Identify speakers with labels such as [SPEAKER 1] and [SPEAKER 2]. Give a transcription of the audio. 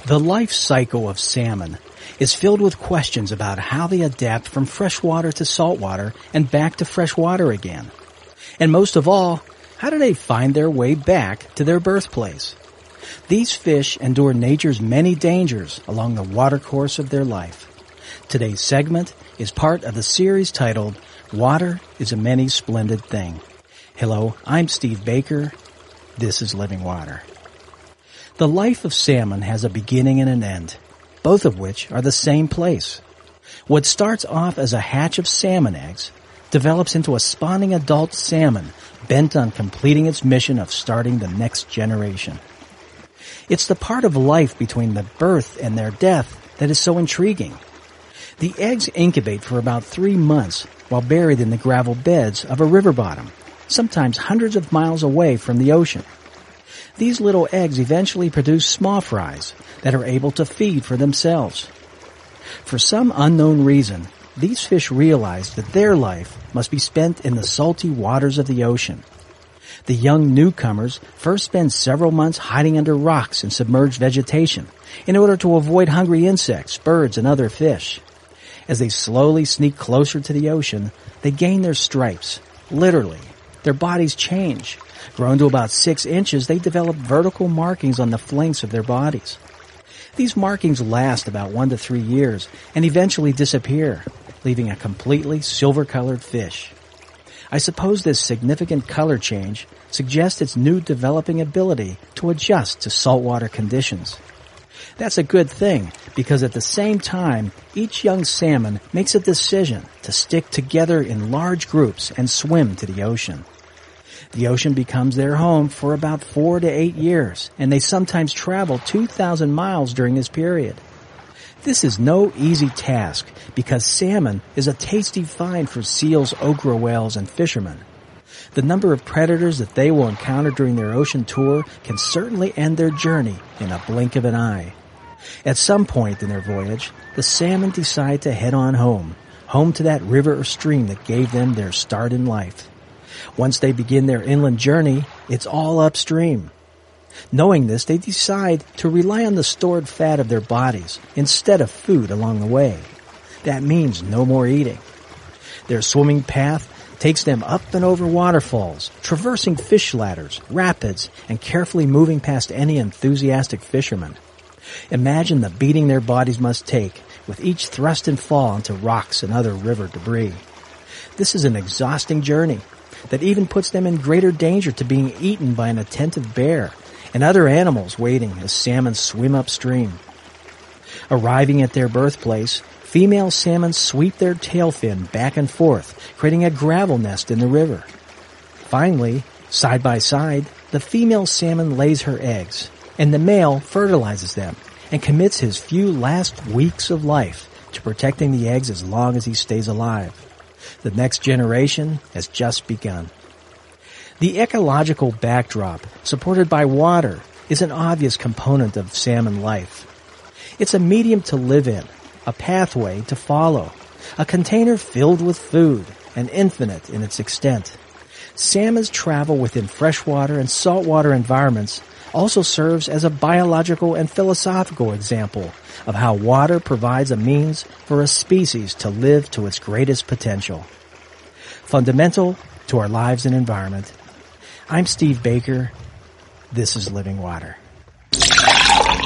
[SPEAKER 1] The life cycle of salmon is filled with questions about how they adapt from freshwater to saltwater and back to freshwater again. And most of all, how do they find their way back to their birthplace? These fish endure nature's many dangers along the watercourse of their life. Today's segment is part of the series titled, Water is a Many Splendid Thing. Hello, I'm Steve Baker. This is Living Water. The life of salmon has a beginning and an end, both of which are the same place. What starts off as a hatch of salmon eggs develops into a spawning adult salmon bent on completing its mission of starting the next generation. It's the part of life between the birth and their death that is so intriguing. The eggs incubate for about 3 months while buried in the gravel beds of a river bottom, sometimes hundreds of miles away from the ocean. These little eggs eventually produce small fries that are able to feed for themselves. For some unknown reason, these fish realize that their life must be spent in the salty waters of the ocean. The young newcomers first spend several months hiding under rocks and submerged vegetation in order to avoid hungry insects, birds, and other fish. As they slowly sneak closer to the ocean, they gain their stripes. Literally, their bodies change. Grown to about 6 inches, they develop vertical markings on the flanks of their bodies. These markings last about 1 to 3 years and eventually disappear, leaving a completely silver-colored fish. I suppose this significant color change suggests its new developing ability to adjust to saltwater conditions. That's a good thing, because at the same time, each young salmon makes a decision to stick together in large groups and swim to the ocean. The ocean becomes their home for about 4 to 8 years, and they sometimes travel 2,000 miles during this period. This is no easy task, because salmon is a tasty find for seals, okra whales, and fishermen. The number of predators that they will encounter during their ocean tour can certainly end their journey in a blink of an eye. At some point in their voyage, the salmon decide to head on home to that river or stream that gave them their start in life. Once they begin their inland journey, it's all upstream. Knowing this, they decide to rely on the stored fat of their bodies instead of food along the way. That means no more eating. Their swimming path takes them up and over waterfalls, traversing fish ladders, rapids, and carefully moving past any enthusiastic fisherman. Imagine the beating their bodies must take with each thrust and fall into rocks and other river debris. This is an exhausting journey that even puts them in greater danger to being eaten by an attentive bear and other animals waiting as salmon swim upstream. Arriving at their birthplace, female salmon sweep their tail fin back and forth, creating a gravel nest in the river. Finally, side by side, the female salmon lays her eggs, and the male fertilizes them and commits his few last weeks of life to protecting the eggs as long as he stays alive. The next generation has just begun. The ecological backdrop, supported by water, is an obvious component of salmon life. It's a medium to live in, a pathway to follow, a container filled with food, and infinite in its extent. Salmon's travel within freshwater and saltwater environments also serves as a biological and philosophical example of how water provides a means for a species to live to its greatest potential. Fundamental to our lives and environment. I'm Steve Baker. This is Living Water.